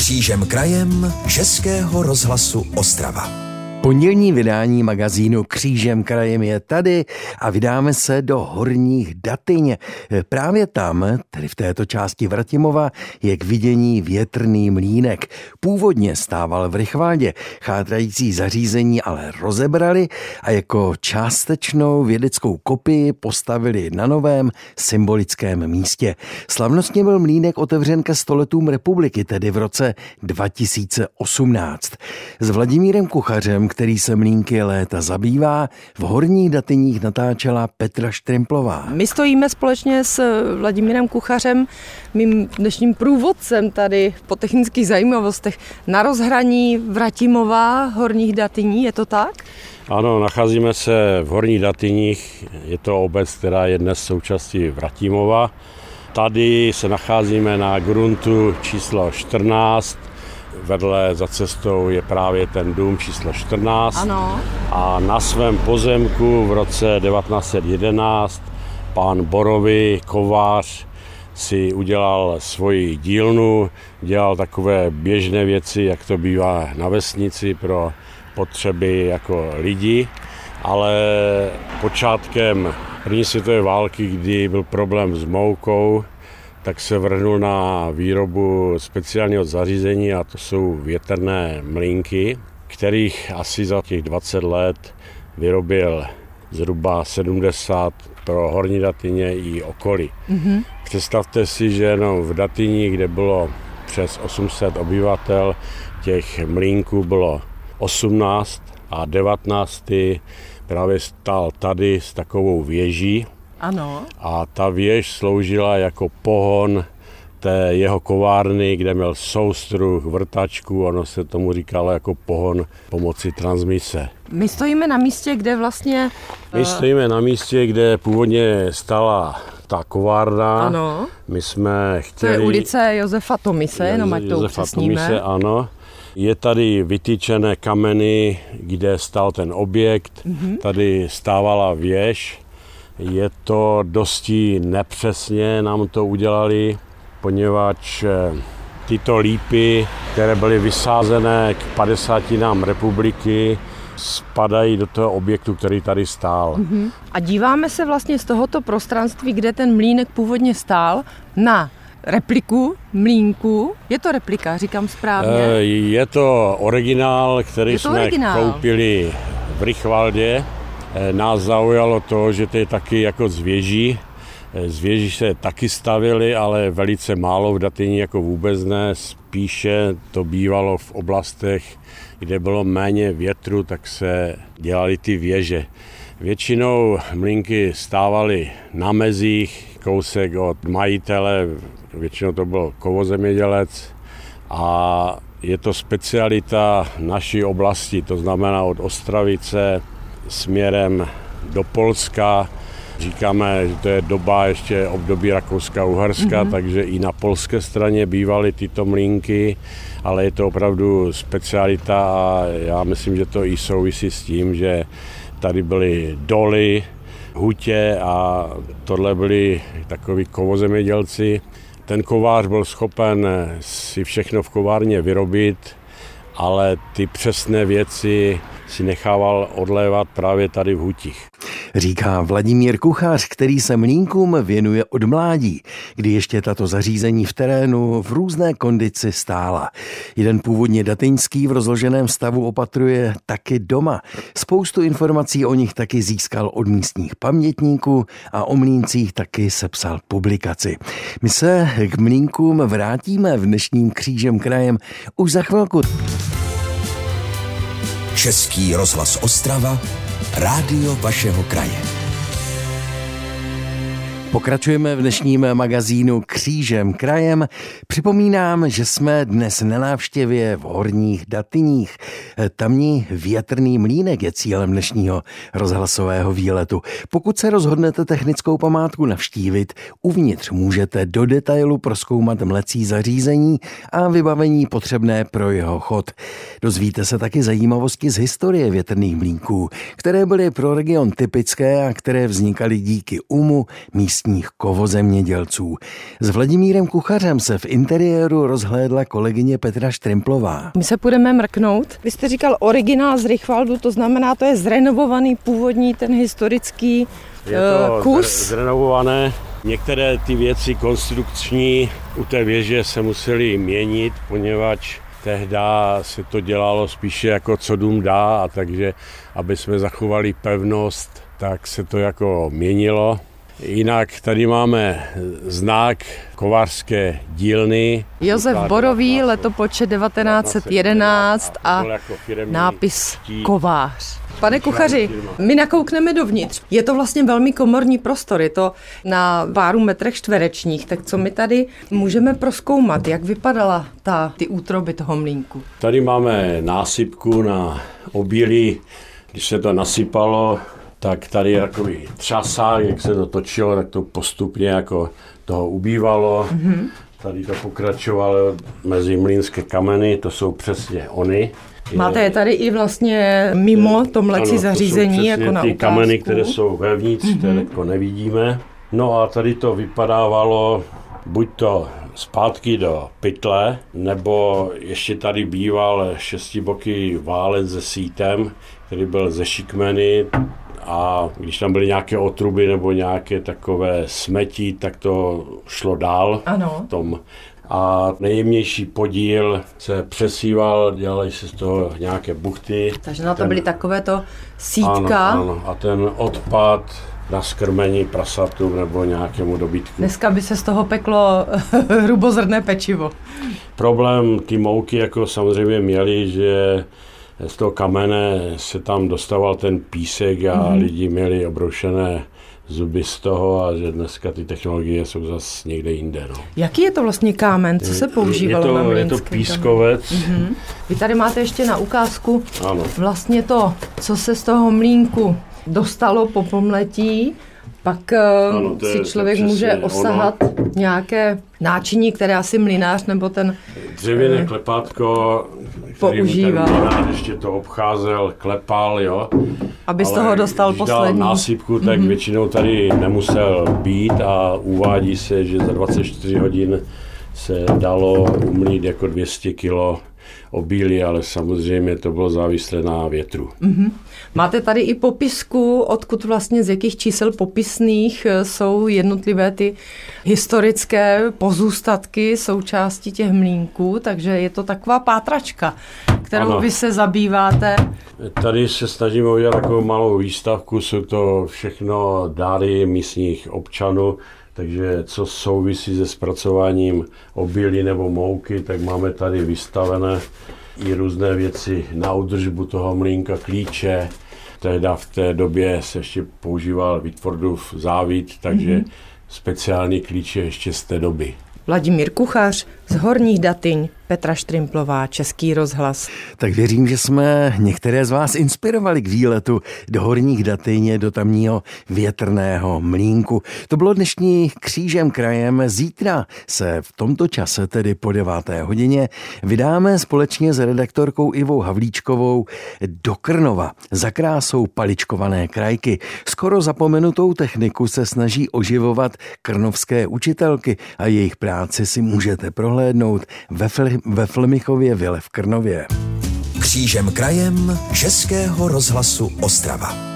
Křížem krajem Českého rozhlasu Ostrava. Pondělní vydání magazínu Křížem krajem je tady a vydáme se do Horních Datyň. Právě tam, tedy v této části Vratimova, je k vidění větrný mlýnek. Původně stával v Rychvaldě, chátrající zařízení ale rozebrali a jako částečnou vědeckou kopii postavili na novém symbolickém místě. Slavnostně byl mlýnek otevřen ke 100 letům republiky, tedy v roce 2018. S Vladimírem Kuchařem, který se mlýnky léta zabývá, v Horních Datyních natáčela Petra Štrimplová. My stojíme společně s Vladimírem Kuchařem, mým dnešním průvodcem tady po technických zajímavostech na rozhraní Vratimova, Horních Datyní, je to tak? Ano, nacházíme se v Horních Datyních, je to obec, která je dnes součástí Vratimova. Tady se nacházíme na gruntu číslo 14, vedle za cestou je právě ten dům číslo 14. Ano. A na svém pozemku v roce 1911 pán Borovy, kovář, si udělal svoji dílnu, dělal takové běžné věci, jak to bývá na vesnici pro potřeby jako lidi, ale počátkem první světové války, kdy byl problém s moukou, tak se vrhnul na výrobu speciálního zařízení a to jsou větrné mlýnky, kterých asi za těch 20 let vyrobil zhruba 70 pro Horní Datyně i okolí. Mm-hmm. Představte si, že jenom v Datyni, kde bylo přes 800 obyvatel, těch mlýnků bylo 18 a 19. právě stál tady s takovou věží. Ano. A ta věž sloužila jako pohon té jeho kovárny, kde měl soustruh, vrtačku, ono se tomu říkalo jako pohon pomocí transmise. My stojíme na místě, kde vlastně... My stojíme na místě, kde původně stála ta kovárna. Ano. My jsme chtěli... To je ulice Josefa Tomise, jenom ať to upřesníme. Tomise, ano. Je tady vytyčené kameny, kde stál ten objekt. Mm-hmm. Tady stávala věž. Je to dosti nepřesně, nám to udělali, poněvadž tyto lípy, které byly vysázené k 50. republiky, spadají do toho objektu, který tady stál. Mm-hmm. A díváme se vlastně z tohoto prostranství, kde ten mlýnek původně stál, na repliku mlýnku. Je to replika, říkám správně? Je to originál, který jsme koupili v Rychvaldě. Nás zaujalo to, že to je taky jako z věží. Z věží se taky stavěly, ale velice málo v Datyni, jako vůbec ne. Spíše to bývalo v oblastech, kde bylo méně větru, tak se dělaly ty věže. Většinou mlýnky stávaly na mezích, kousek od majitele, většinou to byl kovozemědělec a je to specialita naší oblasti, to znamená od Ostravice směrem do Polska. Říkáme, že to je doba ještě období Rakouska-Uherska, takže i na polské straně bývaly tyto mlýnky, ale je to opravdu specialita a já myslím, že to i souvisí s tím, že tady byly doly, hutě a tohle byli takoví kovozemědělci. Ten kovář byl schopen si všechno v kovárně vyrobit, ale ty přesné věci si nechával odlévat právě tady v hutích. Říká Vladimír Kuchař, který se mlýnkům věnuje od mládí, kdy ještě tato zařízení v terénu v různé kondici stála. Jeden původně datyňský v rozloženém stavu opatruje taky doma. Spoustu informací o nich taky získal od místních pamětníků a o mlýncích taky sepsal publikaci. My se k mlýnkům vrátíme v dnešním Křížem krajem už za chvilku. Český rozhlas Ostrava, rádio vašeho kraje. Pokračujeme v dnešním magazínu Křížem krajem. Připomínám, že jsme dnes na návštěvě v Horních Datyních. Tamní větrný mlýnek je cílem dnešního rozhlasového výletu. Pokud se rozhodnete technickou památku navštívit, uvnitř můžete do detailu prozkoumat mlecí zařízení a vybavení potřebné pro jeho chod. Dozvíte se taky zajímavosti z historie větrných mlýnků, které byly pro region typické a které vznikaly díky umu místních místních kovozemědělců. S Vladimírem Kuchařem se v interiéru rozhlédla kolegyně Petra Štrimplová. My se půjdeme mrknout. Vy jste říkal originál z Richvaldu, to znamená, to je zrenovovaný původní ten historický je to kus. Zrenovované. Některé ty věci konstrukční u té věže se musely měnit, poněvadž tehda se to dělalo spíše jako co dům dá, a takže aby jsme zachovali pevnost, tak se to jako měnilo. Jinak tady máme znak kovářské dílny. Josef Borový, letopočet 1911 a nápis kovář. Pane kuchaři, my nakoukneme dovnitř. Je to vlastně velmi komorní prostor, je to na pár metrech čtverečních, tak co my tady můžeme prozkoumat, jak vypadala ty útroby toho mlýnku? Tady máme násypku na obilí, když se to nasypalo, tak tady je takový třasák, jak se to točilo, tak to postupně jako toho ubývalo. Mm-hmm. Tady to pokračovalo mezi mlýnské kameny, to jsou přesně ony. Máte je tady i vlastně mimo to mlecí zařízení, jako na ukázku. Ty kameny, které jsou vevnitř, které jako nevidíme. No a tady to vypadávalo buď to zpátky do pytle, nebo ještě tady býval šestiboký válec se sítem, který byl ze šikmeny, a když tam byly nějaké otruby nebo nějaké takové smetí, tak to šlo dál. Ano. Tom. A nejjemnější podíl se přesíval, dělaly se z toho nějaké buchty. Takže na to byly takovéto sítka. Ano, a ten odpad na skrmení prasatům nebo nějakému dobytku. Dneska by se z toho peklo hrubozrnné pečivo. Problém ty mouky jako samozřejmě měli, že z toho kamene se tam dostával ten písek a lidi měli obroušené zuby z toho, a že dneska ty technologie jsou zase někde jinde. No. Jaký je to vlastně kámen? Co se používalo na mlýnském? Je to pískovec. Vy tady máte ještě na ukázku vlastně to, co se z toho mlýnku dostalo po pomletí. Pak si člověk může osahat nějaké náčiní, které asi mlynář nebo ten dřevěné klepátko, používal. Ten mlynář ještě to obcházel, klepal, jo. Aby z toho dostal poslední. Dal násypku, tak většinou tady nemusel být, a uvádí se, že za 24 hodin se dalo umlít jako 200 kilo obilí, ale samozřejmě to bylo závislé na větru. Máte tady i popisku, odkud vlastně z jakých čísel popisných jsou jednotlivé ty historické pozůstatky součástí těch mlýnků, takže je to taková pátračka, kterou vy se zabýváte. Tady se snažíme udělat takovou malou výstavku, jsou to všechno dáry místních občanů, takže co souvisí se zpracováním obilí nebo mouky, tak máme tady vystavené i různé věci na údržbu toho mlýnka, klíče. Tehda v té době se ještě používal Whitfordův závit, takže speciální klíče ještě z té doby. Vladimír Kuchař z Horních Datyň, Petra Štrimplová, Český rozhlas. Tak věřím, že jsme některé z vás inspirovali k výletu do Horních Datyň, do tamního větrného mlýnku. To bylo dnešní Křížem krajem. Zítra se v tomto čase, tedy po 9. hodině, vydáme společně s redaktorkou Ivou Havlíčkovou do Krnova za krásou paličkované krajky. Skoro zapomenutou techniku se snaží oživovat krnovské učitelky a jejich práci si můžete prohlédnout ve Flemichově vile v Krnově. Křížem krajem Českého rozhlasu Ostrava.